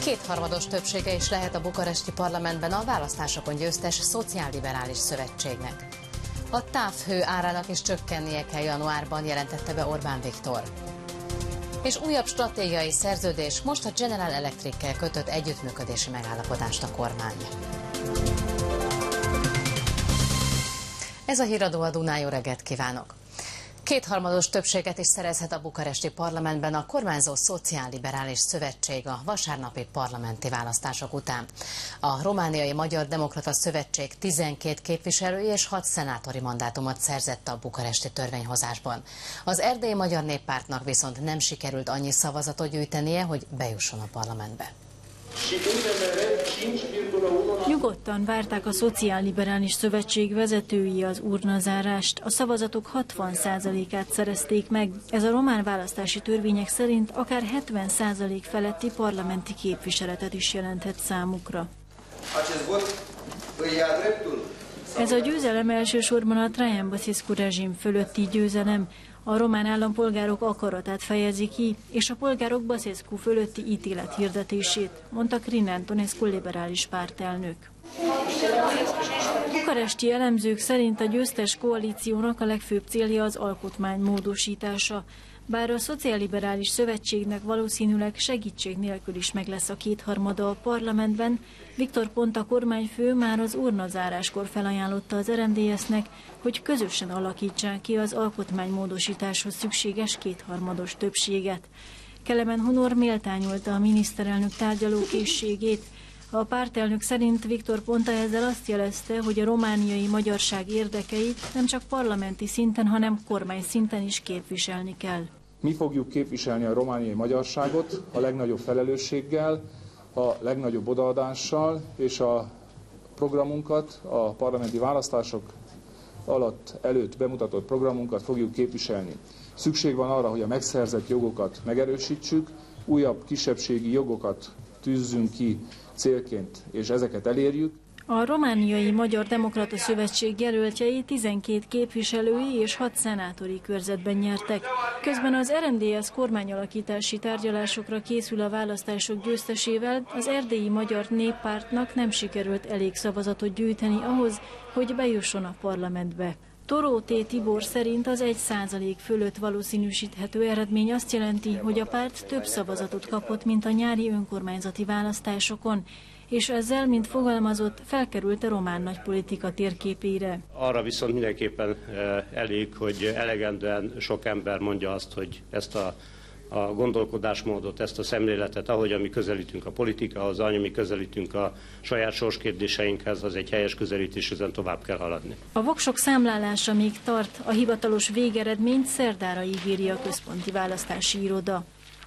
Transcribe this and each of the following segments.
Kétharmados többsége is lehet a bukaresti parlamentben a választásokon győztes szociálliberális szövetségnek. A távhő árának is csökkennie kell januárban, jelentette be Orbán Viktor. És újabb stratégiai szerződés, most a General Electric-kel kötött együttműködési megállapodást a kormány. Ez a híradó, a Dunán, jó reggelt kívánok! Kétharmados többséget is szerezhet a bukaresti parlamentben a kormányzó szociálliberális szövetség a vasárnapi parlamenti választások után. A romániai Magyar Demokrata Szövetség 12 képviselői és 6 szenátori mandátumot szerzett a bukaresti törvényhozásban. Az Erdélyi Magyar Néppártnak viszont nem sikerült annyi szavazatot gyűjtenie, hogy bejusson a parlamentbe. Nyugodtan várták a Szociálliberális Szövetség vezetői az urnazárást. A szavazatok 60%-át szerezték meg. Ez a román választási törvények szerint akár 70% feletti parlamenti képviseletet is jelenthet számukra. Ez a győzelem elsősorban a Traian Băsescu rezsim fölötti győzelem. A román állampolgárok akaratát fejezi ki, és a polgárok Băsescu fölötti ítélet hirdetését, mondta Crin Antonescu liberális pártelnök. Bukaresti elemzők szerint a győztes koalíciónak a legfőbb célja az alkotmány módosítása. Bár a Szociálliberális Szövetségnek valószínűleg segítség nélkül is meg lesz a kétharmada a parlamentben, Viktor Ponta kormányfő már az urnazáráskor felajánlotta az RMDSZ-nek, hogy közösen alakítsák ki az alkotmánymódosításhoz szükséges kétharmados többséget. Kelemen Hunor méltányolta a miniszterelnök tárgyalókészségét. A pártelnök szerint Viktor Ponta ezzel azt jelezte, hogy a romániai magyarság érdekeit nem csak parlamenti szinten, hanem kormány szinten is képviselni kell. Mi fogjuk képviselni a romániai magyarságot a legnagyobb felelősséggel, a legnagyobb odaadással, és a programunkat, a parlamenti választások előtt bemutatott programunkat fogjuk képviselni. Szükség van arra, hogy a megszerzett jogokat megerősítsük, újabb kisebbségi jogokat tűzzünk ki célként, és ezeket elérjük. A romániai Magyar Demokrata Szövetség jelöltjei 12 képviselői és 6 szenátori körzetben nyertek. Közben az RMDSZ kormányalakítási tárgyalásokra készül a választások győztesével, az Erdélyi Magyar Néppártnak nem sikerült elég szavazatot gyűjteni ahhoz, hogy bejusson a parlamentbe. Toró T. Tibor szerint az 1% fölött valószínűsíthető eredmény azt jelenti, hogy a párt több szavazatot kapott, mint a nyári önkormányzati választásokon, és ezzel, mint fogalmazott, felkerült a román nagypolitika térképére. Arra viszont mindenképpen elég, hogy elegendően sok ember mondja azt, hogy ezt a gondolkodásmódot, ezt a szemléletet, ahogy mi közelítünk a politikához, ahogy mi közelítünk a saját sorskérdéseinkhez, az egy helyes közelítés, ezen tovább kell haladni. A voksok számlálása még tart, a hivatalos végeredményt szerdára ígéri a központi választási iroda.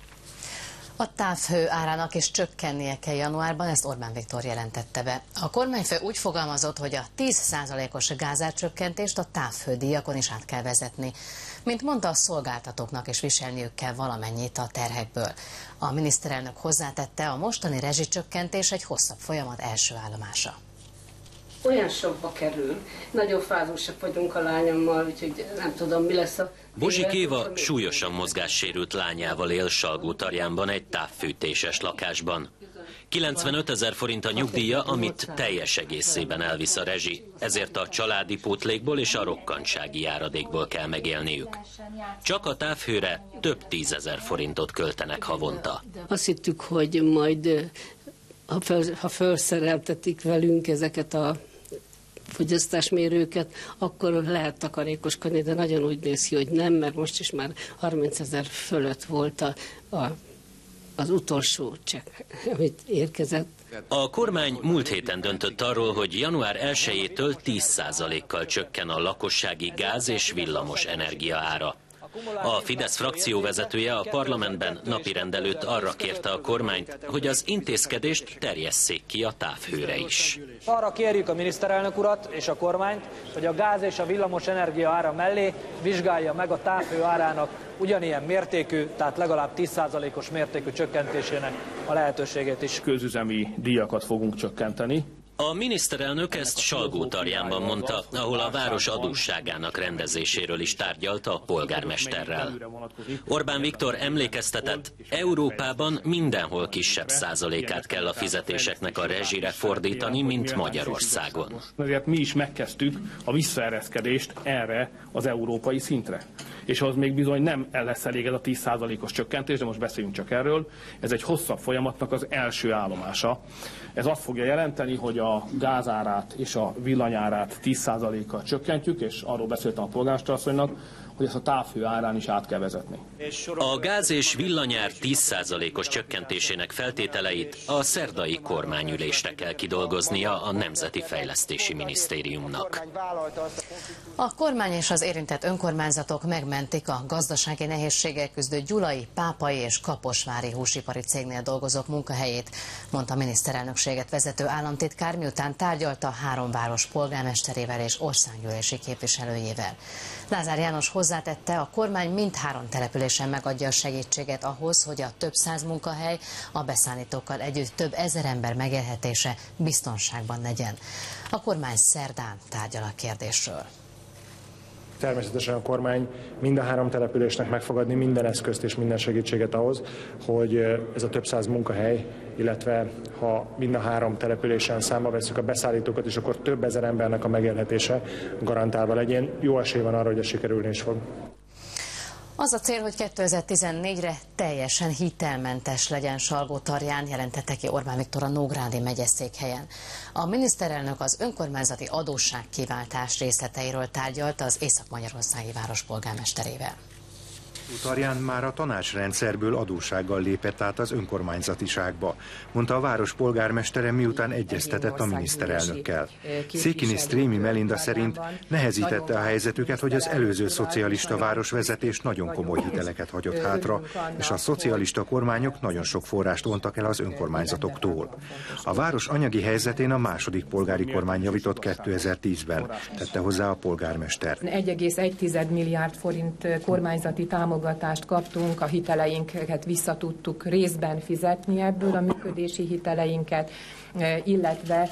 A távhő árának is csökkennie kell januárban, ezt Orbán Viktor jelentette be. A kormányfő úgy fogalmazott, hogy a 10%-os gázárcsökkentést a távhődíjakon is át kell vezetni. Mint mondta, a szolgáltatóknak is viselniük kell valamennyit a terhekből. A miniszterelnök hozzátette, a mostani rezsicsökkentés egy hosszabb folyamat első állomása. Olyan sokba kerül, nagyon fázusak vagyunk a lányommal, úgyhogy nem tudom, mi lesz a... Bozsik Éva súlyosan mozgássérült lányával él Salgótarjánban egy távfűtéses lakásban. 95 000 forint a nyugdíja, amit teljes egészében elvisz a rezsi, ezért a családi pótlékból és a rokkantsági járadékból kell megélniük. Csak a távhőre több 10 000 forintot költenek havonta. Azt hittük, hogy majd, ha felszereltetik velünk ezeket a fogyasztásmérőket, akkor lehet takarékoskodni, de nagyon úgy néz ki, hogy nem, mert most is már 30 000 fölött volt az utolsó csekk, amit érkezett. A kormány múlt héten döntött arról, hogy január 1-től 10%-kal csökken a lakossági gáz és villamos energia ára. A Fidesz frakcióvezetője a parlamentben napirend előtt arra kérte a kormányt, hogy az intézkedést terjesszék ki a távhőre is. Arra kérjük a miniszterelnök urat és a kormányt, hogy a gáz és a villamos energia ára mellé vizsgálja meg a távhő árának ugyanilyen mértékű, tehát legalább 10%-os mértékű csökkentésének a lehetőségét is. Közüzemi díjakat fogunk csökkenteni. A miniszterelnök ezt Salgótarjánban mondta, ahol a város adósságának rendezéséről is tárgyalta a polgármesterrel. Orbán Viktor emlékeztetett, Európában mindenhol kisebb százalékát kell a fizetéseknek a rezsire fordítani, mint Magyarországon. Ezért mi is megkezdtük a visszaereszkedést erre az európai szintre. És az még bizony nem lesz elég ez a 10%-os csökkentés, de most beszéljünk csak erről. Ez egy hosszabb folyamatnak az első állomása. Ez azt fogja jelenteni, hogy a gázárát és a villanyárát 10%-kal csökkentjük, és arról beszéltem a polgármester asszonynak, hogy ezt a távhő árán is át kell vezetni. A gáz és villanyár 10%-os csökkentésének feltételeit a szerdai kormányülésre kell kidolgoznia a Nemzeti Fejlesztési Minisztériumnak. A kormány és az érintett önkormányzatok megmentik a gazdasági nehézséggel küzdő gyulai, pápai és kaposvári húsipari cégnél dolgozók munkahelyét, mondta a miniszterelnökséget vezető államtitkár, miután tárgyalta 3 város polgármesterével és országgyűlési képviselőjével. Lázár János hozzátette, a kormány mindhárom településen megadja a segítséget ahhoz, hogy a több száz munkahely a beszállítókkal együtt több ezer ember megélhetése biztonságban legyen. A kormány szerdán tárgyal a kérdésről. Természetesen a kormány mind a 3 településnek meg fog adni minden eszközt és minden segítséget ahhoz, hogy ez a több száz munkahely, illetve ha mind a 3 településen számba veszük a beszállítókat, és akkor több ezer embernek a megélhetése garantálva legyen. Jó esély van arra, hogy ez sikerülni is fog. Az a cél, hogy 2014-re teljesen hitelmentes legyen Salgótarján, jelentette ki Orbán Viktor a Nógrádi megyeszékhelyen. A miniszterelnök az önkormányzati adósságkiváltás részleteiről tárgyalt az észak-magyarországi város polgármesterével. Tarján már a tanácsrendszerből adóssággal lépett át az önkormányzatiságba, mondta a város polgármestere, miután egyeztetett a miniszterelnökkel. Székiny Strémi Melinda szerint nehezítette a helyzetüket, hogy az előző szocialista városvezetés nagyon komoly hiteleket hagyott hátra, és a szocialista kormányok nagyon sok forrást vontak el az önkormányzatoktól. A város anyagi helyzetén a második polgári kormány javított 2010-ben, tette hozzá a polgármester. 1,1 milliárd forint kormányzati támogatást kaptunk, a hiteleinket vissza tudtuk részben fizetni ebből, a működési hiteleinket, illetve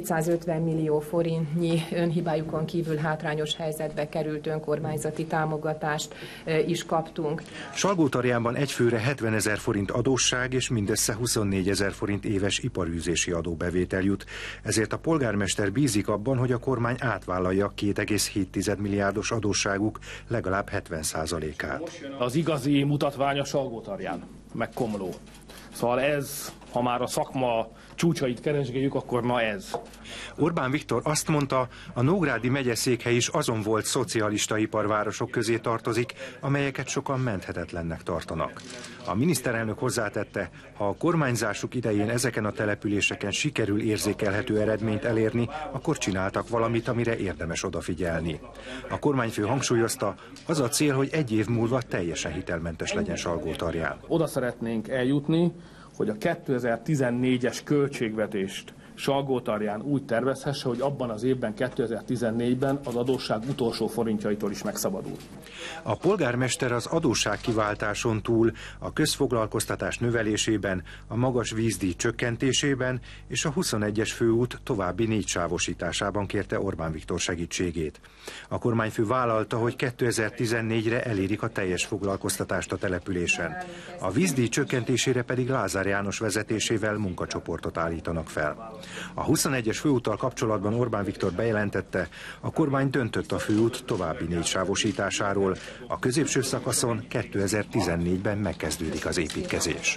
250 millió forintnyi önhibájukon kívül hátrányos helyzetbe került önkormányzati támogatást is kaptunk. Salgótarjánban egy főre 70 000 forint adósság és mindössze 24 000 forint éves iparűzési adóbevétel jut. Ezért a polgármester bízik abban, hogy a kormány átvállalja 2,7 milliárdos adósságuk legalább 70%-át. Az igazi mutatványa Salgótarján, meg Komló. Szóval ez, ha már a szakma csúcsait keresgéljük, akkor ma ez. Orbán Viktor azt mondta, a Nógrádi megyeszékhely is azon volt szocialista iparvárosok közé tartozik, amelyeket sokan menthetetlennek tartanak. A miniszterelnök hozzátette, ha a kormányzásuk idején ezeken a településeken sikerül érzékelhető eredményt elérni, akkor csináltak valamit, amire érdemes odafigyelni. A kormányfő hangsúlyozta, az a cél, hogy egy év múlva teljesen hitelmentes legyen Salgótarján. Oda szeretnénk eljutni, hogy a 2014-es költségvetést Salgótarján úgy tervezhesse, hogy abban az évben, 2014-ben az adósság utolsó forintjaitól is megszabadul. A polgármester az adósságkiváltáson túl a közfoglalkoztatás növelésében, a magas vízdíj csökkentésében és a 21-es főút további 4 sávosításában kérte Orbán Viktor segítségét. A kormányfő vállalta, hogy 2014-re elérik a teljes foglalkoztatást a településen. A vízdíj csökkentésére pedig Lázár János vezetésével munkacsoportot állítanak fel. A 21-es főúttal kapcsolatban Orbán Viktor bejelentette, a kormány döntött a főút további 4 sávosításáról. A középső szakaszon 2014-ben megkezdődik az építkezés.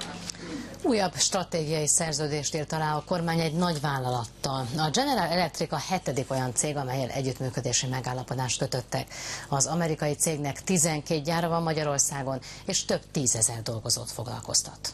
Újabb stratégiai szerződést írt alá a kormány egy nagy vállalattal. A General Electric a 7. olyan cég, amellyel együttműködési megállapodást kötöttek. Az amerikai cégnek 12 gyára van Magyarországon, és több 10 000 dolgozót foglalkoztat.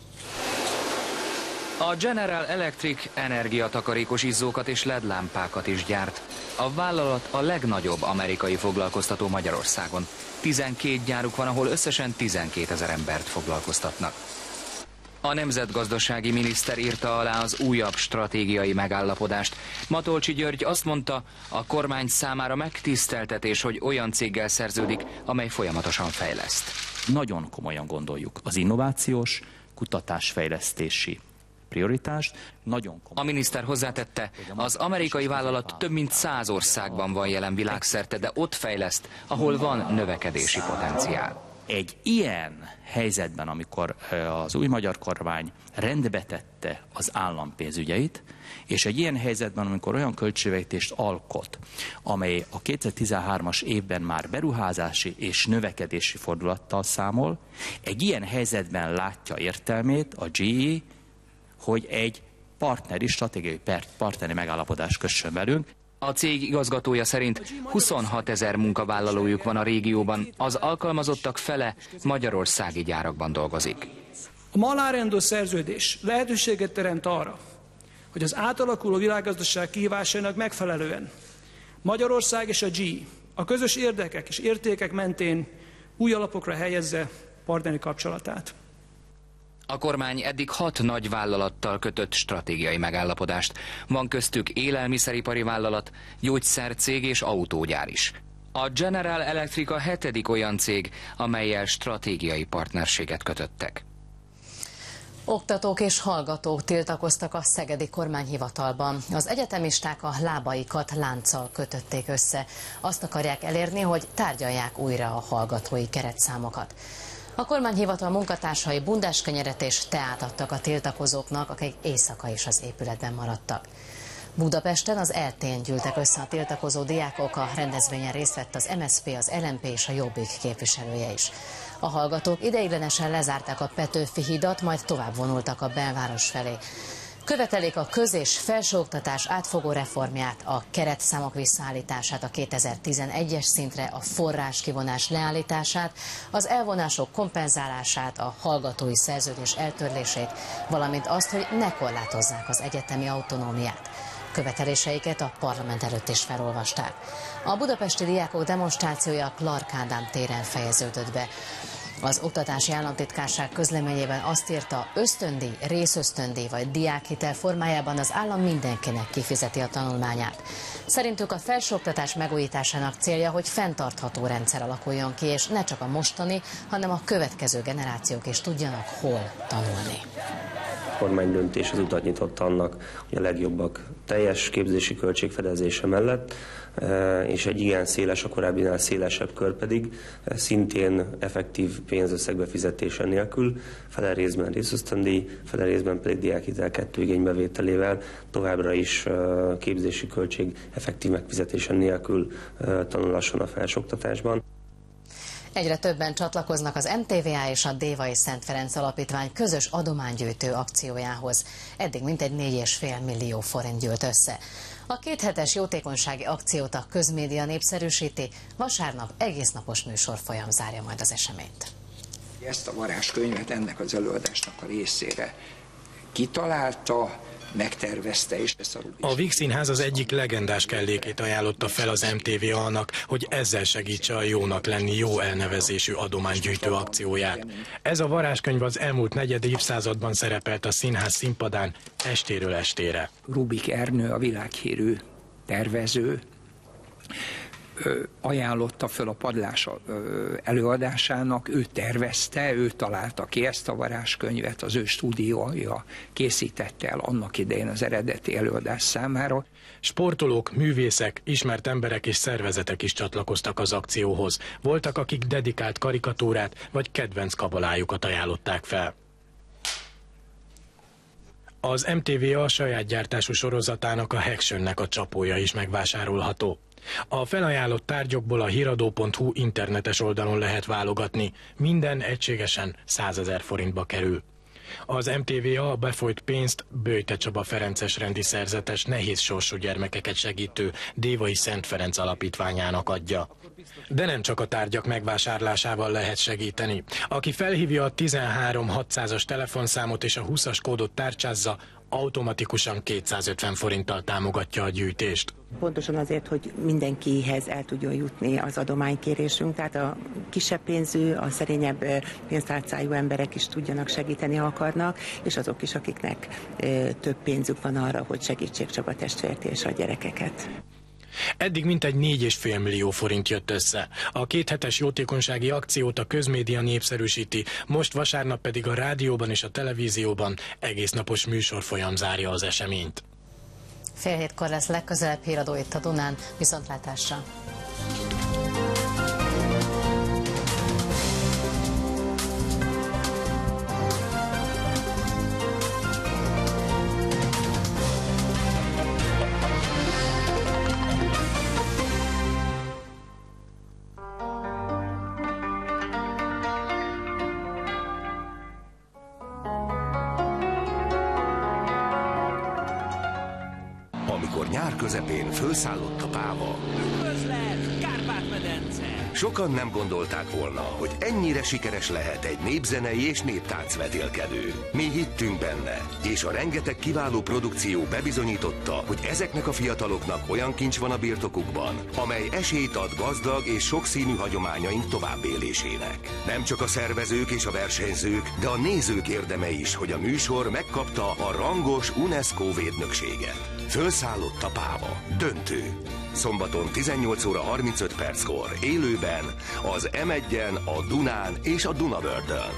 A General Electric energiatakarékos izzókat és LED lámpákat is gyárt. A vállalat a legnagyobb amerikai foglalkoztató Magyarországon. 12 gyáruk van, ahol összesen 12 000 embert foglalkoztatnak. A nemzetgazdasági miniszter írta alá az újabb stratégiai megállapodást. Matolcsy György azt mondta, a kormány számára megtiszteltetés, hogy olyan céggel szerződik, amely folyamatosan fejleszt. Nagyon komolyan gondoljuk az innovációs, kutatásfejlesztési prioritást. A miniszter hozzátette, az amerikai vállalat több mint 100 országban van jelen világszerte, de ott fejleszt, ahol van növekedési potenciál. Egy ilyen helyzetben, amikor az új magyar kormány rendbe tette az állam pénzügyeit, és egy ilyen helyzetben, amikor olyan költségvetést alkot, amely a 2013-as évben már beruházási és növekedési fordulattal számol, egy ilyen helyzetben látja értelmét a GE, hogy egy stratégiai partneri megállapodást kössön velünk. A cég igazgatója szerint 26 000 munkavállalójuk van a régióban, az alkalmazottak fele magyarországi gyárakban dolgozik. A ma alárendő szerződés lehetőséget teremt arra, hogy az átalakuló világgazdaság kihívásainak megfelelően Magyarország és a GE a közös érdekek és értékek mentén új alapokra helyezze partneri kapcsolatát. A kormány eddig 6 nagy vállalattal kötött stratégiai megállapodást. Van köztük élelmiszeripari vállalat, gyógyszercég és autógyár is. A General Electric a 7. olyan cég, amellyel stratégiai partnerséget kötöttek. Oktatók és hallgatók tiltakoztak a szegedi kormányhivatalban. Az egyetemisták a lábaikat lánccal kötötték össze. Azt akarják elérni, hogy tárgyalják újra a hallgatói keretszámokat. A kormányhivatal munkatársai bundáskenyeret és teát adtak a tiltakozóknak, akik éjszaka is az épületben maradtak. Budapesten az ELTE-n gyűltek össze a tiltakozó diákok, a rendezvényen részt vett az MSZP, az LMP és a Jobbik képviselője is. A hallgatók ideiglenesen lezárták a Petőfi hidat, majd tovább vonultak a belváros felé. Követelik a köz- és felsőoktatás átfogó reformját, a keretszámok visszaállítását a 2011-es szintre, a forráskivonás leállítását, az elvonások kompenzálását, a hallgatói szerződés eltörlését, valamint azt, hogy ne korlátozzák az egyetemi autonómiát. Követeléseiket a parlament előtt is felolvasták. A budapesti diákok demonstrációja Clark Ádám téren fejeződött be. Az Oktatási Államtitkárság közleményében azt írta, ösztöndíj, részösztöndíj vagy diákhitel formájában az állam mindenkinek kifizeti a tanulmányát. Szerintük a felsőoktatás megújításának célja, hogy fenntartható rendszer alakuljon ki, és ne csak a mostani, hanem a következő generációk is tudjanak hol tanulni. A kormány döntés az utat nyitott annak, hogy a legjobbak teljes képzési költségfedezése mellett, és egy igen széles, a korábbinál szélesebb kör pedig szintén effektív pénzösszeg befizetése nélkül, fele részben részösztöndíj, fele részben pedig diákhitel 2 igénybevételével továbbra is képzési költség effektív megfizetése nélkül tanulhasson a felsőoktatásban. Egyre többen csatlakoznak az MTVA és a Dévai Szent Ferenc Alapítvány közös adománygyűjtő akciójához. Eddig mintegy 4,5 millió forint gyűlt össze. A 2 hetes jótékonysági akciót a közmédia népszerűsíti, vasárnap egésznapos műsorfolyam zárja majd az eseményt. Ezt a varázskönyvet ennek az előadásnak a részére kitalálta, megtervezte, és ezt a Víg Színház az egyik legendás kellékét ajánlotta fel az MTVA-nak, hogy ezzel segítse a Jónak lenni jó elnevezésű adománygyűjtő akcióját. Ez a varázskönyv az elmúlt negyed évszázadban szerepelt a színház színpadán estéről estére. Rubik Ernő, a világhírű tervező, ajánlotta föl a Padlás előadásának, ő tervezte, ő találta ki ezt a varázskönyvet, az ő stúdiója készítette el annak idején az eredeti előadás számára. Sportolók, művészek, ismert emberek és szervezetek is csatlakoztak az akcióhoz. Voltak, akik dedikált karikatúrát vagy kedvenc kabalájukat ajánlották fel. Az MTVA a saját gyártású sorozatának, a Heksennek a csapója is megvásárolható. A felajánlott tárgyokból a híradó.hu internetes oldalon lehet válogatni. Minden egységesen 100 000 forintba kerül. Az MTVA a befolyt pénzt Böjte Csaba ferences rendi szerzetes nehéz sorsú gyermekeket segítő Dévai Szent Ferenc Alapítványának adja. De nem csak a tárgyak megvásárlásával lehet segíteni. Aki felhívja a 13600-as telefonszámot és a 20-as kódot tárcsázza, automatikusan 250 forinttal támogatja a gyűjtést. Pontosan azért, hogy mindenkihez el tudjon jutni az adománykérésünk, tehát a kisebb pénzű, a szerényebb pénztárcájú emberek is tudjanak segíteni, ha akarnak, és azok is, akiknek több pénzük van arra, hogy segítsék Csaba testvért és a gyerekeket. Eddig mintegy 4,5 millió forint jött össze. A kéthetes jótékonysági akciót a közmédia népszerűsíti, most vasárnap pedig a rádióban és a televízióban egésznapos műsorfolyam zárja az eseményt. 6:30 lesz legközelebb híradó itt a Dunán. Viszontlátásra! Amikor nyár közepén fölszállott a páva, Üdvözlet, Kárpát-medence! sokan nem gondolták volna, hogy ennyire sikeres lehet egy népzenei és néptánc vetélkedő. Mi hittünk benne, és a rengeteg kiváló produkció bebizonyította, hogy ezeknek a fiataloknak olyan kincs van a birtokukban, amely esélyt ad gazdag és sokszínű hagyományaink továbbélésének. Nem csak a szervezők és a versenyzők, de a nézők érdeme is, hogy a műsor megkapta a rangos UNESCO védnökséget. Fölszállott a páva. Döntő. Szombaton 18 óra 35 perckor élőben az M1-en, a Dunán és a Dunavördön.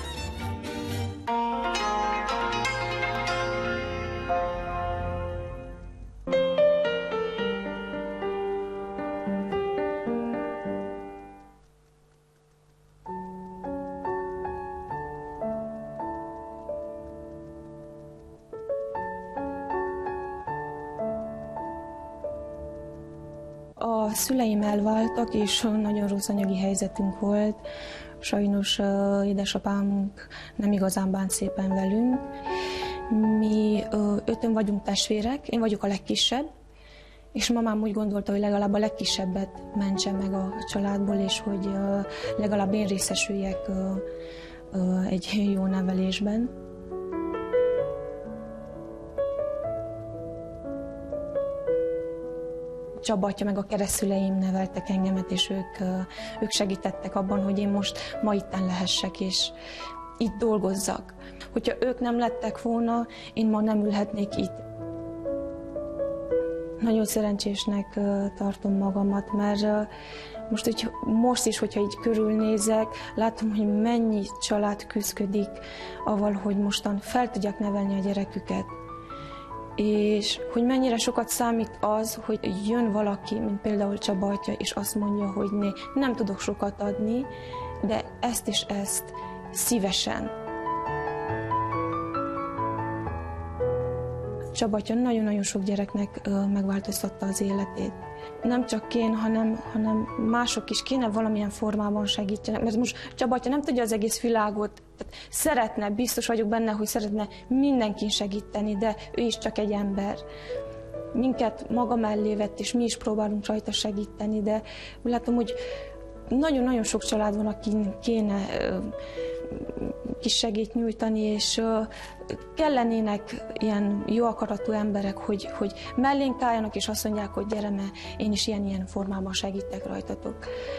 A szüleim elváltak, és nagyon rossz anyagi helyzetünk volt. Sajnos édesapámunk nem igazán bánt szépen velünk. Mi 5-ön vagyunk testvérek, én vagyok a legkisebb, és mamám úgy gondolta, hogy legalább a legkisebbet mentse meg a családból, és hogy legalább én részesüljek egy jó nevelésben. Csaba atya meg a keresztszüleim neveltek engemet, és ők segítettek abban, hogy én most ma itten lehessek, és itt dolgozzak. Hogyha ők nem lettek volna, én ma nem ülhetnék itt. Nagyon szerencsésnek tartom magamat, mert most is, hogyha így körülnézek, látom, hogy mennyi család küszködik avval, hogy mostan fel tudják nevelni a gyereküket. És hogy mennyire sokat számít az, hogy jön valaki, mint például Csaba atya, és azt mondja, hogy nem tudok sokat adni, de ezt és ezt szívesen. Csaba atya nagyon-nagyon sok gyereknek megváltoztatta az életét. Nem csak én, hanem mások is kéne valamilyen formában segítsenek, mert most Csaba atya nem tudja az egész világot, szeretne, biztos vagyok benne, hogy szeretne mindenkin segíteni, de ő is csak egy ember. Minket maga mellé vett, és mi is próbálunk rajta segíteni, de úgy látom, hogy nagyon-nagyon sok család van, akin kéne kis segít nyújtani, és kellenének ilyen jó akaratú emberek, hogy mellénk álljanak, és azt mondják, hogy gyere, mert én is ilyen formában segítek rajtatok.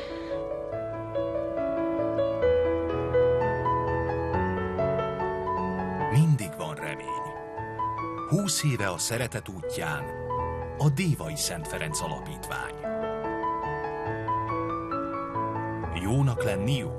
Mindig van remény. 20 éve a szeretet útján a Dévai Szent Ferenc Alapítvány. Jónak lenni jó.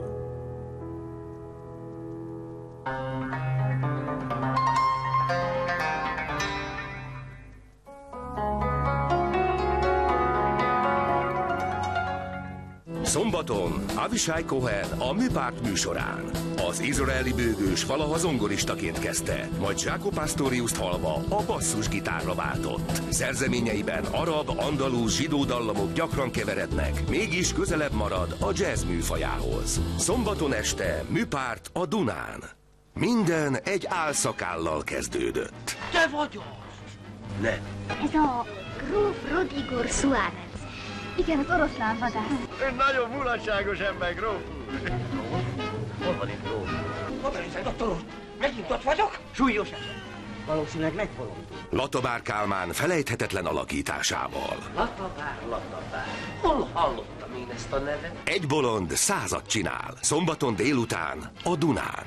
Szombaton Avishai Cohen a Műpárt műsorán. Az izraeli bőgős valaha zongoristaként kezdte, majd Jaco Pastoriust hallva a basszusgitárra váltott. Szerzeményeiben arab, andalúz, zsidó dallamok gyakran keverednek, mégis közelebb marad a jazz műfajához. Szombaton este Műpárt a Dunán. Minden egy álszakállal kezdődött. Te vagy az? Ne. Ez a gróf Rodrigo Suárez. Igen, az oroszlán vadász. Ön nagyon mulatságos ember, gróf úr. Hol van itt gróf? Hol van itt, doktor úr? Megint ott vagyok? Súlyos eset. Valószínűleg megbolondul. Latabár Kálmán felejthetetlen alakításával. Latabár. Hol hallottam én ezt a nevet? Egy bolond 100-at csinál. Szombaton délután a Dunán.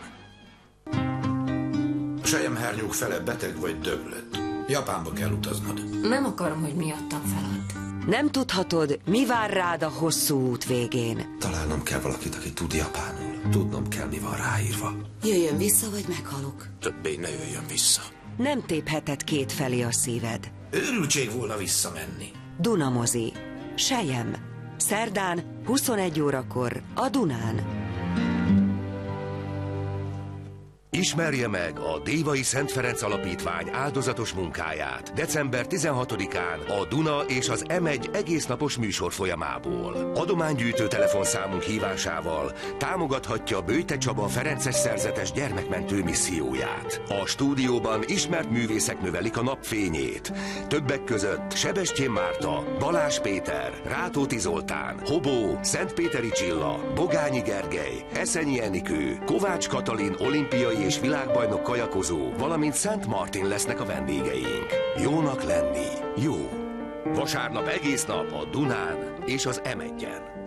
Selyemhernyók fele beteg vagy döglött. Japánba kell utaznod. Nem akarom, hogy miattam feladd. Nem tudhatod, mi vár rád a hosszú út végén. Találnom kell valakit, aki tud japánul. Tudnom kell, mi van ráírva. Jöjjön vissza, vagy meghalok. Többé ne jöjjön vissza. Nem tépheted kétfelé a szíved. Őrültség volna visszamenni. Dunamozi. Selyem. Szerdán, 21 órakor a Dunán. Ismerje meg a Dévai Szent Ferenc Alapítvány áldozatos munkáját december 16-án a Duna és az M1 egésznapos műsor folyamából. Adománygyűjtő telefonszámunk hívásával támogathatja Böjte Csaba ferences szerzetes gyermekmentő misszióját. A stúdióban ismert művészek növelik a napfényét. Többek között Sebestyén Márta, Balázs Péter, Rátóti Zoltán, Hobó, Szentpéteri Csilla, Bogányi Gergely, Eszenyi Enikő, Kovács Katalin olimpiai és világbajnok kajakozó, valamint Szent Martin lesznek a vendégeink. Jónak lenni. Jó. Vasárnap egész nap a Dunán és az M1-en.